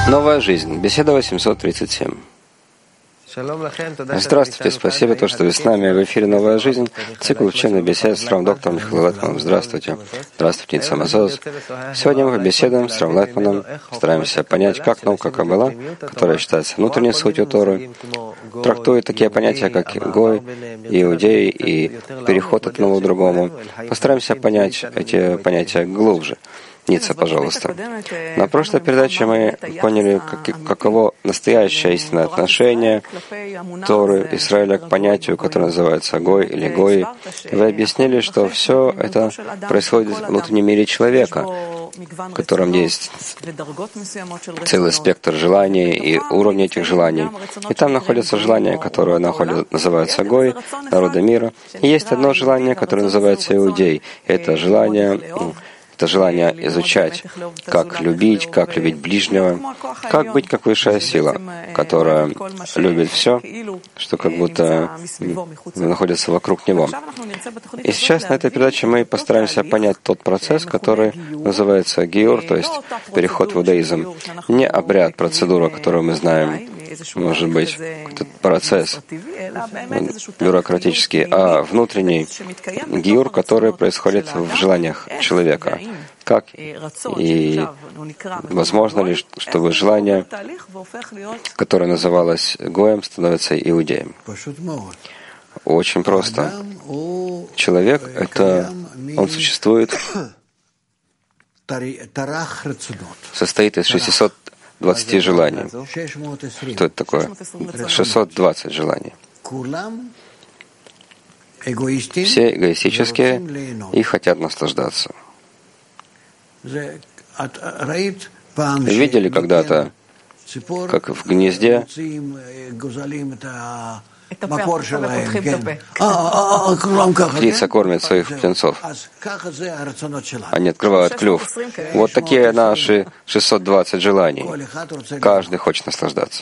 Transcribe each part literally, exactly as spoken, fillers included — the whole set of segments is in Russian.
Новая жизнь. Беседа восемьсот тридцать семь. Здравствуйте, спасибо, то, что вы с нами в эфире «Новая жизнь», цикл учебной беседы с Равом доктором Михаилом Лайтманом. Здравствуйте. Здравствуйте, Ницам Азоз. Сегодня мы беседуем с Равом Лайтманом, стараемся понять, как наука Каббала, которая считается внутренней сутью Торы, трактует такие понятия, как Гой, Иудей и переход от одного к другому. Постараемся понять эти понятия глубже. Ницца, пожалуйста. На прошлой передаче мы поняли, как, каково настоящее истинное отношение Торы Израиля к понятию, которое называется Гой или Гои. Вы объяснили, что все это происходит в внутреннем мире человека, в котором есть целый спектр желаний и уровни этих желаний. И там находятся желания, которые находят, называются Гой, народы мира. И есть одно желание, которое называется Иудей. Это желание... Это желание изучать, как любить, как любить ближнего, как быть как высшая сила, которая любит все, что как будто находится вокруг него. И сейчас на этой передаче мы постараемся понять тот процесс, который называется гиур, то есть переход в иудаизм. Не обряд, процедура, которую мы знаем, может быть, этот процесс бюрократический, а внутренний гиур, который происходит в желаниях человека. Как и возможно ли, чтобы желание, которое называлось Гоем, становится иудеем? Очень просто. Человек — это, он существует, состоит из шестисот двадцати желаний. Что это такое? шестьсот двадцать желаний. Все эгоистические и хотят наслаждаться. Видели когда-то, как в гнезде птица кормит своих птенцов? Они открывают клюв. Вот такие наши шестьсот двадцать желаний. Каждый хочет наслаждаться.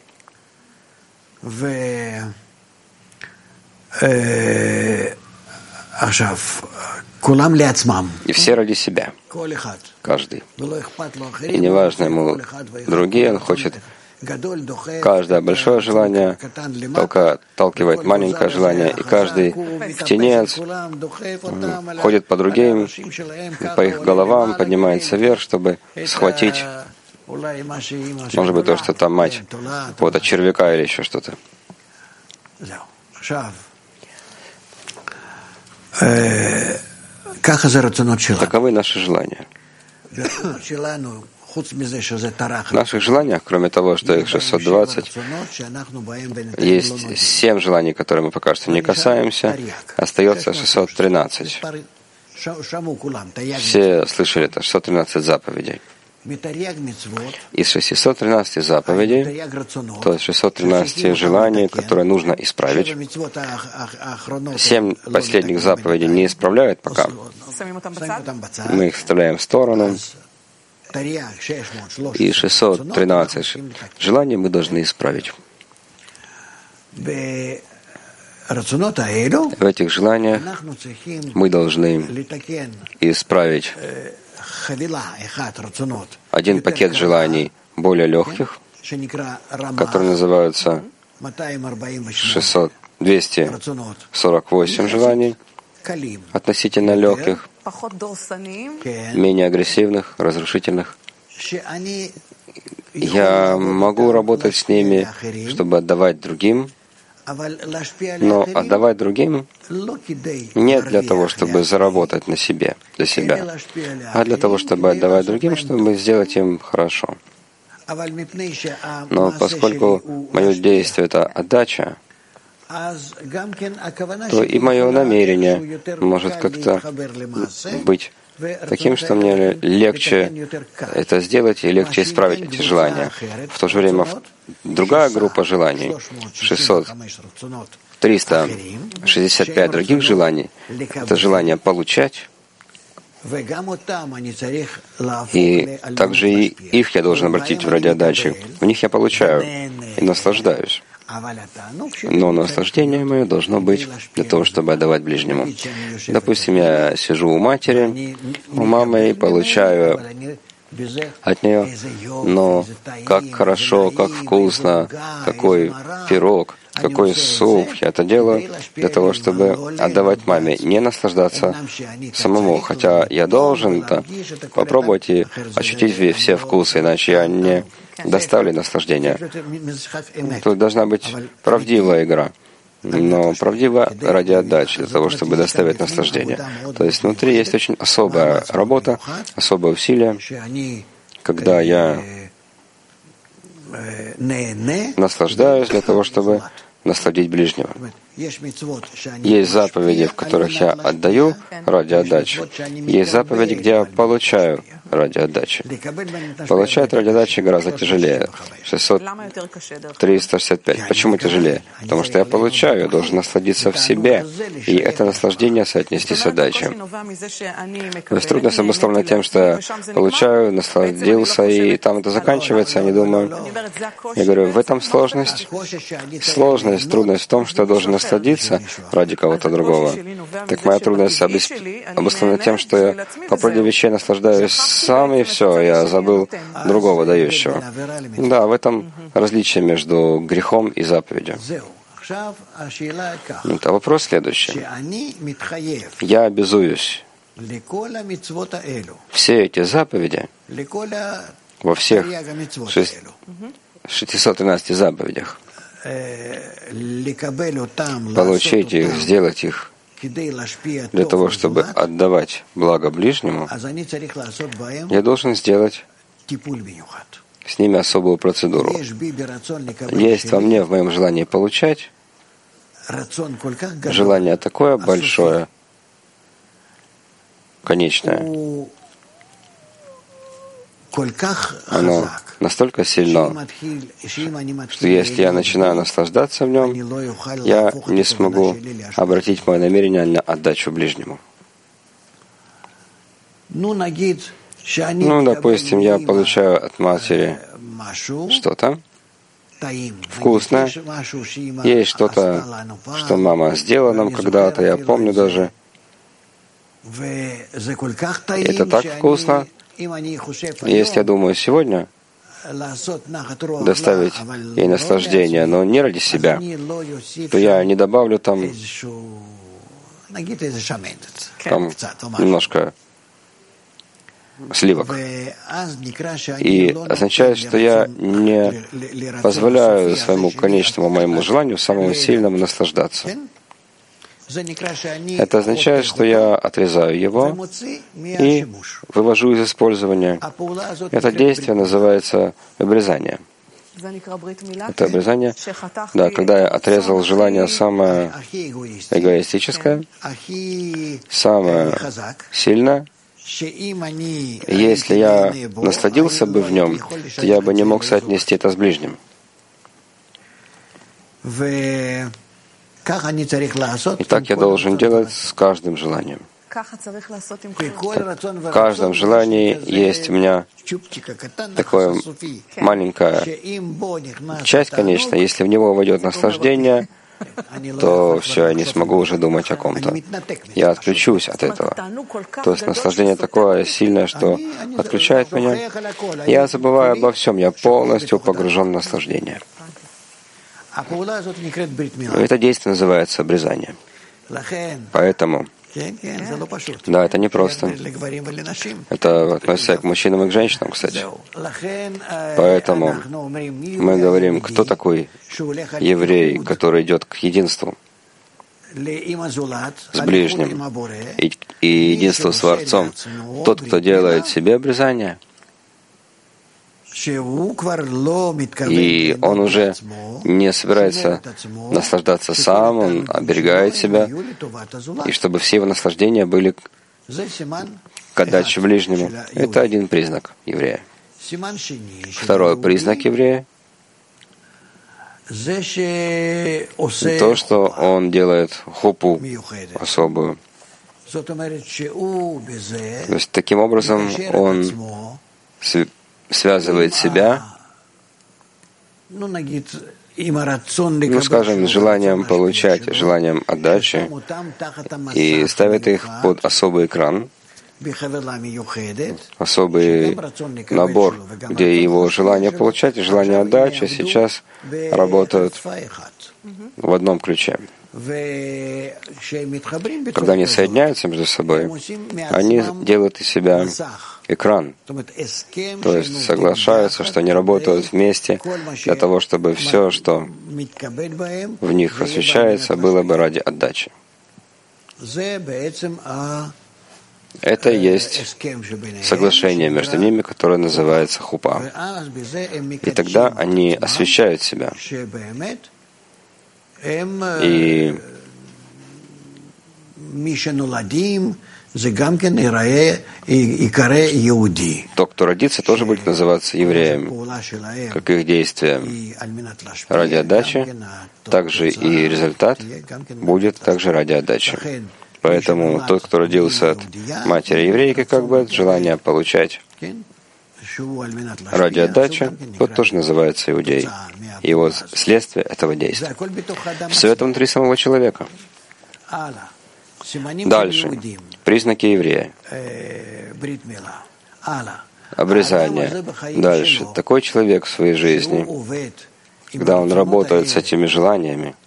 И все ради себя. Каждый. И неважно ему другие, он хочет. Каждое большое желание только отталкивает маленькое желание, и каждый птенец ходит по другим, по их головам, поднимается вверх, чтобы схватить, может быть, то, что там мать какого-то червяка или еще что-то. Таковы наши желания. В наших желаниях, кроме того, что их шестьсот двадцать, есть семь желаний, которые мы пока что не касаемся, остается шестьсот тринадцать. Все слышали это, шестьсот тринадцать заповедей. Из шестисот тринадцати заповедей, то есть шестьсот тринадцать желаний, которые нужно исправить, семь последних заповедей не исправляют пока. Мы их вставляем в сторону. И шестьсот тринадцать желаний мы должны исправить. В этих желаниях мы должны исправить один пакет желаний более легких, которые называются шестьсот, двести сорок восемь желаний, относительно легких, менее агрессивных, разрушительных. Я могу работать с ними, чтобы отдавать другим, но отдавать другим не для того, чтобы заработать на себе, для себя, а для того, чтобы отдавать другим, чтобы сделать им хорошо. Но поскольку мое действие — это отдача, то и мое намерение может как-то быть таким, что мне легче это сделать и легче исправить эти желания. В то же время другая группа желаний, шестьсот, триста шестьдесят пять других желаний, это желание получать, и также и их я должен обратить в ради отдачи. В них я получаю и наслаждаюсь. Но наслаждение мое должно быть для того, чтобы отдавать ближнему. Допустим, я сижу у матери, у мамы и получаю от нее, но как хорошо, как вкусно, какой пирог, какой суп. Я это делаю для того, чтобы отдавать маме, не наслаждаться самому. Хотя я должен это попробовать и ощутить все вкусы, иначе я не доставлю наслаждения. Тут должна быть правдивая игра. Но правдиво ради отдачи, для того, чтобы доставить наслаждение. То есть внутри есть очень особая работа, особое усилие, когда я наслаждаюсь для того, чтобы насладить ближнего. Есть заповеди, в которых я отдаю ради отдачи. Есть заповеди, где я получаю ради отдачи. Получать ради отдачи гораздо тяжелее. шестьсот триста шестьдесят пять. Почему тяжелее? Потому что я получаю, я должен насладиться в себе. И это наслаждение соотнести с отдачей. То есть трудность обусловлена тем, что я получаю, насладился, и там это заканчивается, я не думаю. Я говорю, в этом сложность. Сложность, трудность в том, что я должен насладиться ради кого-то другого. Так моя трудность обусловлена тем, что я по природе вещей наслаждаюсь сам, и все, я забыл другого дающего. Да, в этом различие между грехом и заповедью. Это вопрос следующий. Я обязуюсь все эти заповеди во всех шестисот тринадцати заповедях получить их, сделать их для того, чтобы отдавать благо ближнему, я должен сделать с ними особую процедуру. Есть во мне, в моем желании получать, желание такое большое, конечное. Оно настолько сильно, что если я начинаю наслаждаться в нем, я не смогу обратить мое намерение на отдачу ближнему. Ну, допустим, я получаю от матери что-то вкусное, есть что-то, что мама сделала нам когда-то, я помню даже. Это так вкусно. Если я думаю сегодня доставить ей наслаждение, но не ради себя, то я не добавлю там, там немножко сливок. И означает, что я не позволяю своему конечному моему желанию, самому сильному, наслаждаться. Это означает, что я отрезаю его и вывожу из использования. Это действие называется обрезание. Это обрезание, да, когда я отрезал желание самое эгоистическое, самое сильное. Если я насладился бы в нем, то я бы не мог соотнести это с ближним. И так я должен делать с каждым желанием. В каждом желании есть у меня такая маленькая часть, конечно, если в него войдет наслаждение, то все, я не смогу уже думать о ком-то. Я отключусь от этого. То есть наслаждение такое сильное, что отключает меня. Я забываю обо всем, я полностью погружен в наслаждение. Это действие называется обрезание. Поэтому, да, это непросто. Это относится к мужчинам и к женщинам, кстати. Поэтому мы говорим, кто такой еврей, который идет к единству с ближним и, и единству с Творцом. Тот, кто делает себе обрезание, и он уже не собирается наслаждаться сам, он оберегает себя, и чтобы все его наслаждения были к отдаче ближнему. Это один признак еврея. Второй признак еврея — то, что он делает хупу особую. То есть таким образом он связывает себя, ну, скажем, желанием получать, желанием отдачи, и ставит их под особый экран, особый набор, где его желание получать и желание отдачи сейчас работают в одном ключе. Когда они соединяются между собой, они делают из себя экран, то есть соглашаются, что они работают вместе для того, чтобы все, что в них освещается, было бы ради отдачи. Это и есть соглашение между ними, которое называется хупа. И тогда они освещают себя. И тот, кто родится, тоже будет называться евреем, как их действия ради отдачи, также и результат будет также ради отдачи. Поэтому тот, кто родился от матери еврейки, как бы от желания получать ради отдачи, тот тоже называется иудей. И вот следствие этого действия. Все это внутри самого человека. Дальше. Признаки еврея. Обрезание. Дальше. Такой человек в своей жизни, когда он работает с этими желаниями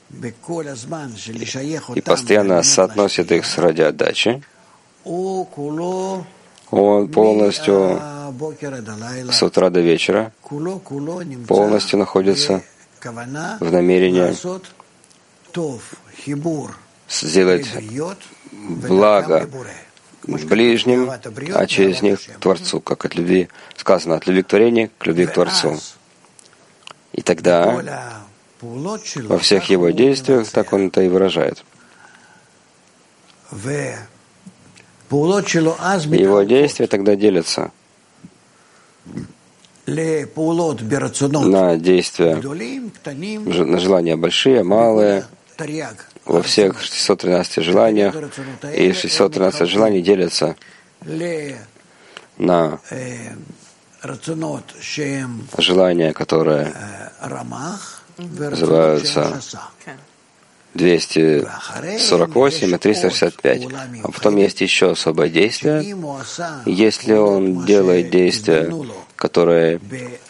и постоянно соотносит их с ради отдачи, он полностью с утра до вечера полностью находится в намерении сделать благо ближним, а через них к Творцу, как от любви сказано, от любви к творению к любви к Творцу. И тогда во всех его действиях так он это и выражает. Его действия тогда делятся на действия, на желания большие, малые, во всех шестисот тринадцати желаниях, и шестьсот тринадцать желаний делятся на желания, которые называются двести сорок восемь и триста шестьдесят пять. А потом есть еще особое действие. Если он делает действия, которые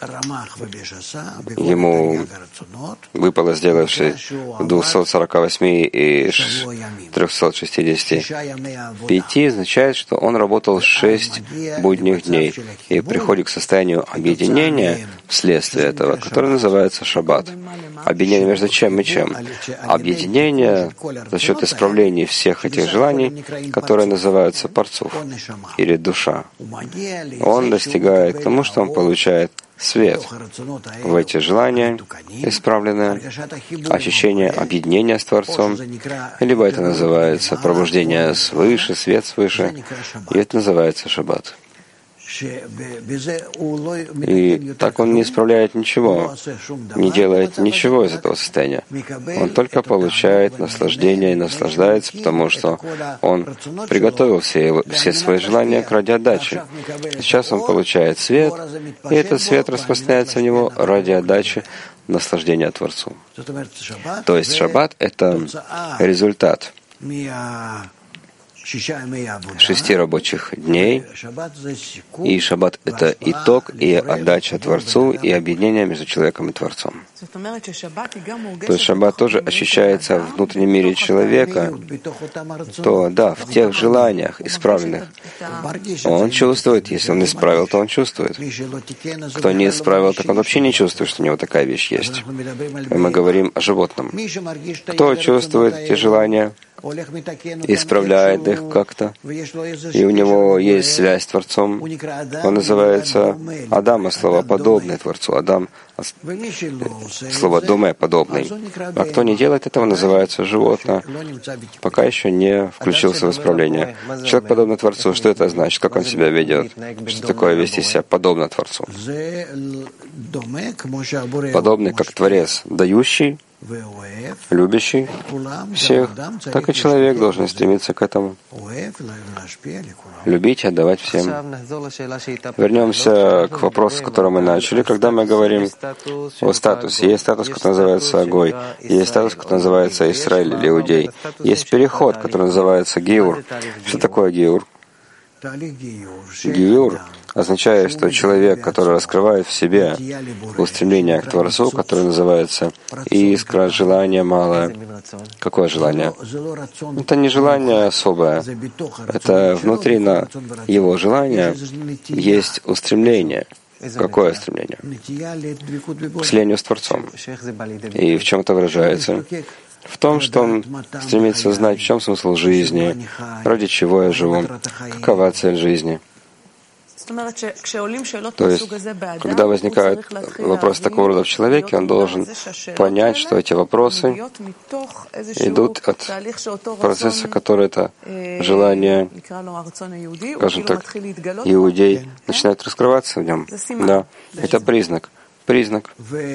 ему выпало сделать в двухстах сорока восьми и трехстах шестидесяти пяти, означает, что он работал шесть будних дней и приходит к состоянию объединения вследствие этого, которое называется шаббат. Объединение между чем и чем? Объединение за счет исправления всех этих желаний, которые называются парцуф или душа. Он достигает к тому, что он получает свет в эти желания, исправленное ощущение объединения с Творцом, либо это называется пробуждение свыше, свет свыше, и это называется шаббат. И так он не исправляет ничего, не делает ничего из этого состояния. Он только получает наслаждение и наслаждается, потому что он приготовил все, его, все свои желания к ради отдачи. Сейчас он получает свет, и этот свет распространяется в него ради отдачи наслаждения Творцу. То есть шаббат — это результат шести рабочих дней, и шаббат — это итог и отдача Творцу, и объединение между человеком и Творцом. То есть шаббат тоже ощущается в внутреннем мире человека, то да, в тех желаниях исправленных он чувствует, если он исправил, то он чувствует. Кто не исправил, так он вообще не чувствует, что у него такая вещь есть. И мы говорим о животном. Кто чувствует эти желания, исправляет их как-то, и у него есть связь с Творцом. Он называется Адам, слово подобный Творцу. Адам, слово думе, подобный. А кто не делает этого, называется животное, пока еще не включился в исправление. Человек подобный Творцу, что это значит? Как он себя ведет? Что такое вести себя подобно Творцу? Подобный, как Творец, дающий, любящий всех, так и человек должен стремиться к этому. Любить и отдавать всем. Вернемся к вопросу, с которого мы начали, когда мы говорим о статусе. Есть статус, который называется Агой, есть статус, который называется Исраэль или Иудей. Есть переход, который называется Гиур. Что такое Гиур? Гиюр означает, что человек, который раскрывает в себе устремление к Творцу, которое называется искра, желание малое. Какое желание? Это не желание особое. Это внутри на его желания есть устремление. Какое стремление? К слению с Творцом. И в чем это выражается? В том, что он стремится знать, в чем смысл жизни, ради чего я живу, какова цель жизни. То есть, когда возникает вопрос такого рода в человеке, он должен понять, что эти вопросы идут от процесса, который это желание, скажем так, иудей, начинает раскрываться в нем. Да, это признак. Признак.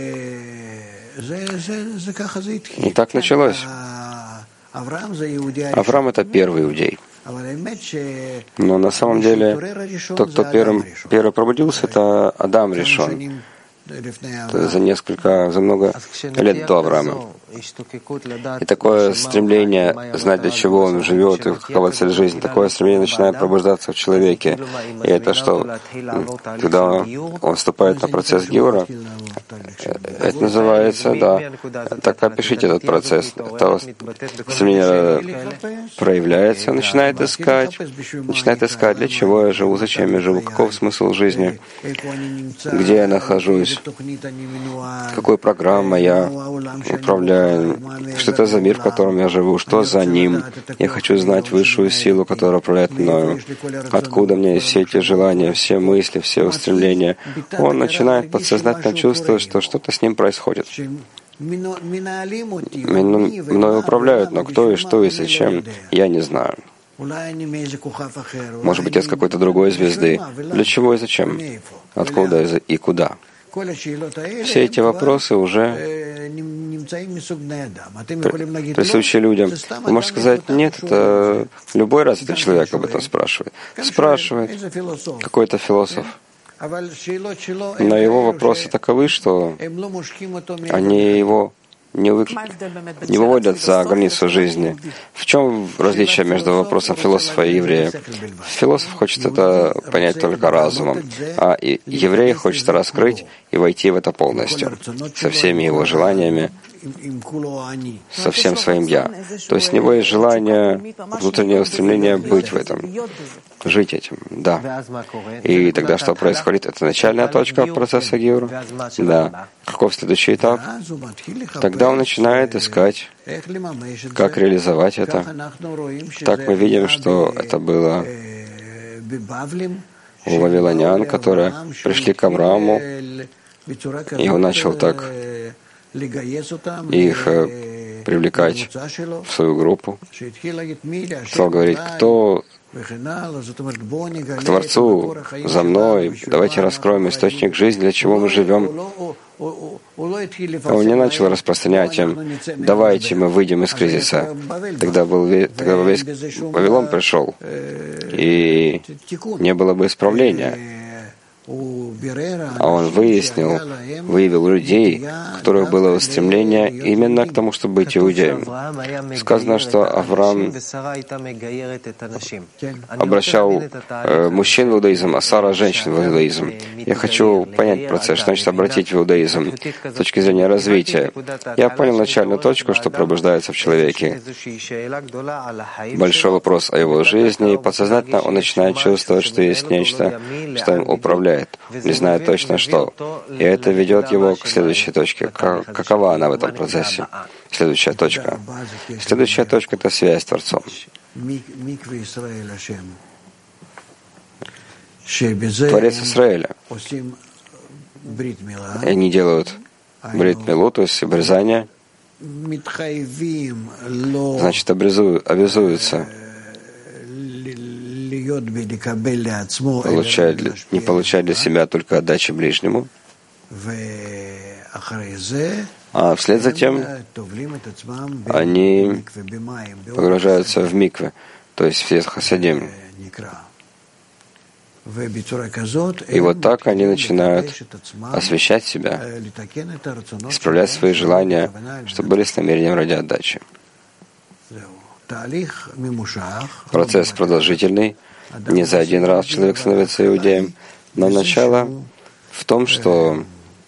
И так началось. Авраам — это первый иудей. Но на самом деле тот, кто первым, первый пробудился, это Адам Ришон. Это за несколько, за много лет до Авраама. И такое стремление знать, для чего он живет и какова цель жизни, такое стремление начинает пробуждаться в человеке. И это что, когда он вступает на процесс гиура, это называется, да, так опишите этот процесс. Это стремление проявляется, он начинает искать, начинает искать, для чего я живу, зачем я живу, каков смысл жизни, где я нахожусь, какой программой я управляю, что это за мир, в котором я живу, что за ним. Я хочу знать высшую силу, которая управляет мною. Откуда мне все эти желания, все мысли, все устремления. Он начинает подсознательно чувствовать, что что-то с ним происходит. Мною управляют, но кто и что и зачем, я не знаю. Может быть, я с какой-то другой звезды. Для чего и зачем? Откуда и куда? Все эти вопросы уже присущи людям. Вы можете сказать, нет, это любой развитый человек об этом спрашивает. Спрашивает какой-то философ. Но его вопросы таковы, что они его не, вы... не выводят за границу жизни. В чем различие между вопросом философа и еврея? Философ хочет это понять только разумом, а еврей хочет раскрыть и войти в это полностью, со всеми его желаниями, со всем своим «я». То есть у него есть желание, внутреннее устремление быть в этом, жить этим, да. И тогда что происходит? Это начальная точка процесса гиура. Да. Каков следующий этап? Тогда он начинает искать, как реализовать это. Так мы видим, что это было у вавилонян, которые пришли к Аврааму, и он начал так их привлекать в свою группу. Стал говорить, кто к Творцу, за мной, давайте раскроем источник жизни, для чего мы живем. Он не начал распространять им, давайте мы выйдем из кризиса. Тогда, был, тогда весь Вавилон пришел, и не было бы исправления. А он выяснил, выявил людей, у которых было устремление именно к тому, чтобы быть иудеем. Сказано, что Авраам обращал э, мужчин в иудаизм, а Сара — женщин в иудаизм. Я хочу понять процесс, что значит обратить в иудаизм с точки зрения развития. Я понял начальную точку, что пробуждается в человеке. Большой вопрос о его жизни, и подсознательно он начинает чувствовать, что есть нечто, что им управляет, не зная точно что. И это ведет его к следующей точке. Какова она в этом процессе? Следующая точка. Следующая точка — это связь с Творцом. Творец Израиля. И они делают брит-милу, то есть обрезание. Значит, обрезуют, обязуются получать, не получать для себя только отдачи ближнему, а вслед за тем они погружаются в микве, то есть в хасидим. И вот так они начинают освещать себя, исправлять свои желания, чтобы были с намерением ради отдачи. Процесс продолжительный, Не за один раз человек становится иудеем, но начало в том, что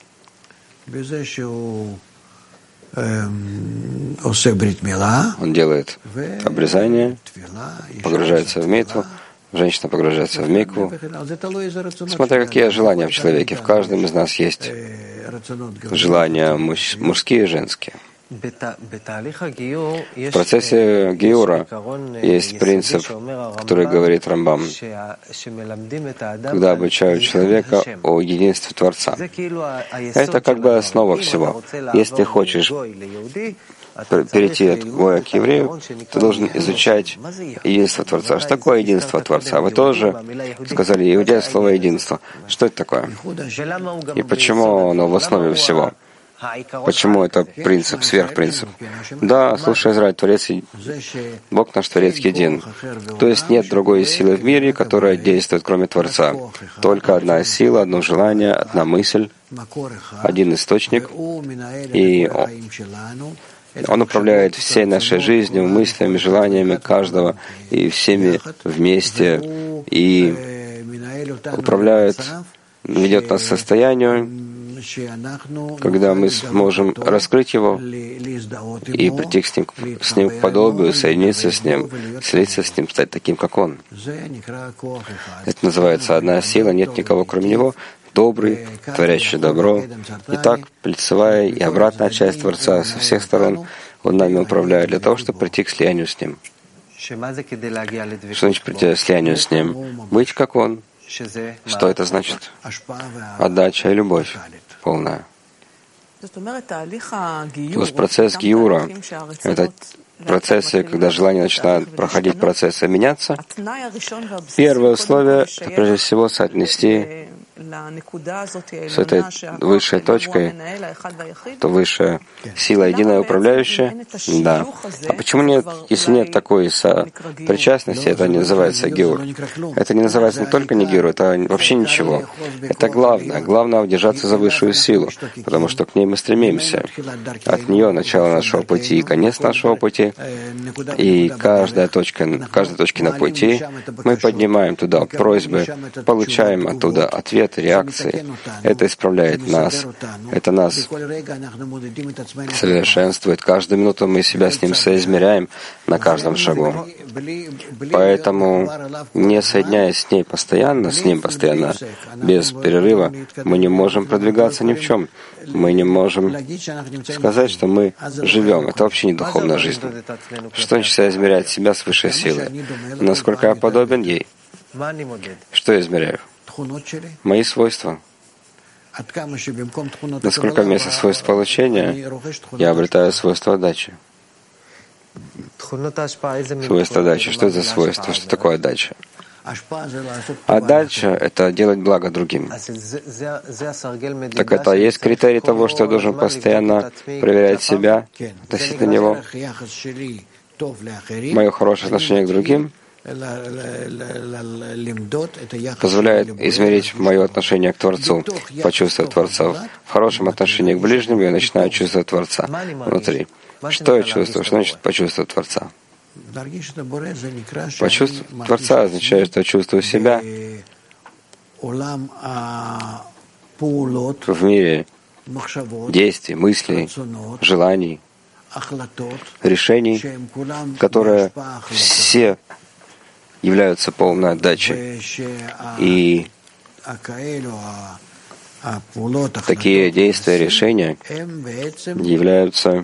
он делает обрезание, погружается в митву, женщина погружается в микву, смотря какие желания в человеке. В каждом из нас есть желания муж- мужские и женские. В процессе гиура есть принцип, который говорит Рамбам, когда обучают человека о единстве Творца. Это как бы основа всего. Если хочешь перейти от гоя к еврею, ты должен изучать единство Творца. Что такое единство Творца? Вы тоже сказали иудея слово единство. Что это такое? И почему оно в основе всего? Почему это принцип, сверхпринцип? Да, слушай, Израиль, Творец, Бог наш Творец един. То есть нет другой силы в мире, которая действует, кроме Творца. Только одна сила, одно желание, одна мысль, один источник, и Он управляет всей нашей жизнью, мыслями, желаниями каждого, и всеми вместе, и управляет, ведет нас к состоянию, когда мы сможем раскрыть его и прийти с ним, с ним к подобию, соединиться с ним, слиться с ним, стать таким, как он. Это называется одна сила, нет никого кроме него, добрый, творящий добро. Итак, лицевая и обратная часть Творца со всех сторон он нами управляет для того, чтобы прийти к слиянию с ним. Что значит прийти к слиянию с ним? Быть как он. Что это значит? Отдача и любовь полная. То есть процесс гиура — это процессы, когда желания начинают проходить процессы, меняться. Первое условие — это прежде всего соотнести с этой высшей точкой, то высшая сила единая управляющая. Да. А почему нет, если нет такой сопричастности, это не называется гиур? Это не называется не только не гиур, это вообще ничего. Это главное. Главное удержаться за высшую силу, потому что к ней мы стремимся. От нее начало нашего пути и конец нашего пути. И каждая точка, в каждой точке на пути мы поднимаем туда просьбы, получаем оттуда ответ, реакции. Это исправляет нас. Это нас совершенствует. Каждую минуту мы себя с ним соизмеряем на каждом шагу. Поэтому, не соединяясь с ней постоянно, с ним постоянно, без перерыва, мы не можем продвигаться ни в чем. Мы не можем сказать, что мы живем. Это вообще не духовная жизнь. Что значит соизмерять себя с высшей силой? Насколько я подобен ей? Что я измеряю? Мои свойства. Насколько вместо свойств получения я обретаю свойства отдачи. Свойства отдачи. Что это за свойство? Что такое отдача? Отдача — это делать благо другим. Так это есть критерий того, что я должен постоянно проверять себя относительно него. Мое хорошее отношение к другим позволяет измерить мое отношение к Творцу, почувствовать Творца. В хорошем отношении к ближнему я начинаю чувствовать Творца внутри. Что я чувствую? Что значит почувствовать Творца? Почувствовать Творца означает, что я чувствую себя в мире действий, мыслей, желаний, решений, которые все являются полной отдачей. И такие действия, решения являются,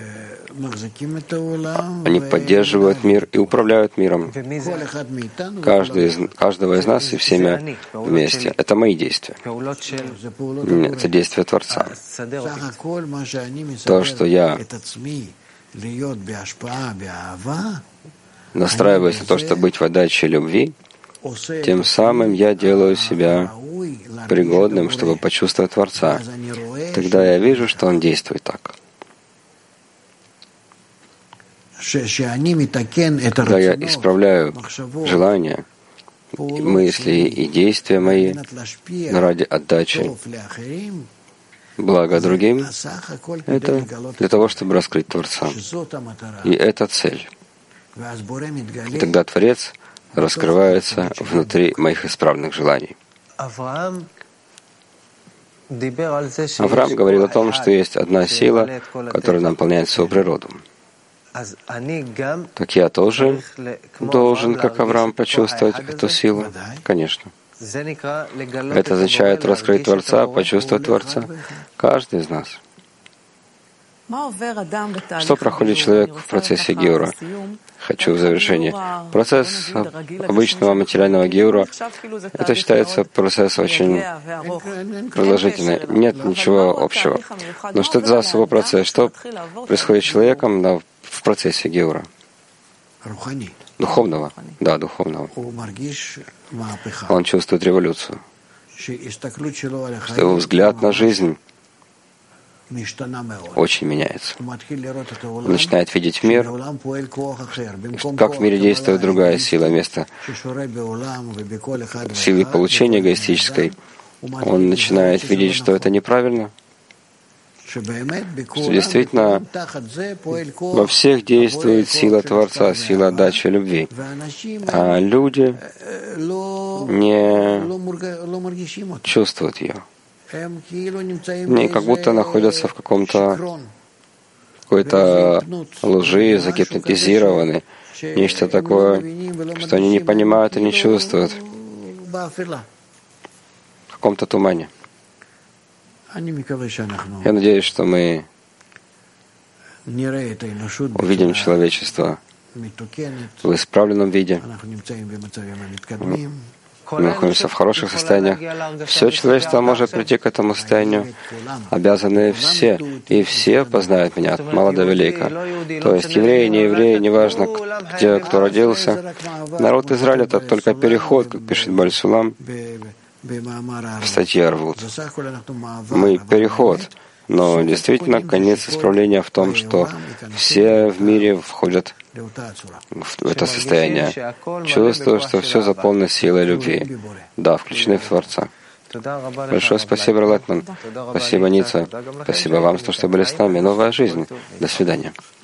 они поддерживают мир и управляют миром. Каждый из, каждого из нас и всеми вместе. Это мои действия. Это действия Творца. То, что я настраиваюсь на то, чтобы быть в отдаче любви, тем самым я делаю себя пригодным, чтобы почувствовать Творца. Тогда я вижу, что Он действует так. Когда я исправляю желания, мысли и действия мои ради отдачи блага другим, это для того, чтобы раскрыть Творца. И это цель. И тогда Творец раскрывается внутри моих исправленных желаний. Авраам говорил о том, что есть одна сила, которая наполняет всю природу. Так я тоже должен, как Авраам, почувствовать эту силу? Конечно. Это означает раскрыть Творца, почувствовать Творца. Каждый из нас. Что проходит человек в процессе гиура? Хочу в завершении. Процесс обычного материального гиура, это считается процесс очень продолжительный. Нет ничего общего. Но что это за особый процесс? Что происходит с человеком да, в процессе гиура? Духовного. Да, духовного. Он чувствует революцию. Что его взгляд на жизнь очень меняется. Он начинает видеть мир, как в мире действует другая сила, вместо силы получения эгоистической. Он начинает видеть, что это неправильно, что действительно во всех действует сила Творца, сила отдачи любви, а люди не чувствуют ее. Они как будто находятся в каком-то какой-то лжи, загипнотизированы, нечто такое, что они не понимают и не чувствуют, в каком-то тумане. Я надеюсь, что мы увидим человечество в исправленном виде. Мы находимся в хороших состояниях. Все человечество может прийти к этому состоянию. Обязаны все. И все познают меня от мала до велика. То есть евреи, не евреи, неважно, где кто родился. Народ Израиля — это только переход, как пишет Бааль Сулам в статье Арвут. Мы переход. Но действительно, конец исправления в том, что все в мире входят в это состояние, чувствуя, что все заполнено силой любви. Да, включены в Творца. Большое спасибо, Лайтман. Спасибо, Ница. Спасибо вам, что были с нами. Новая жизнь. До свидания.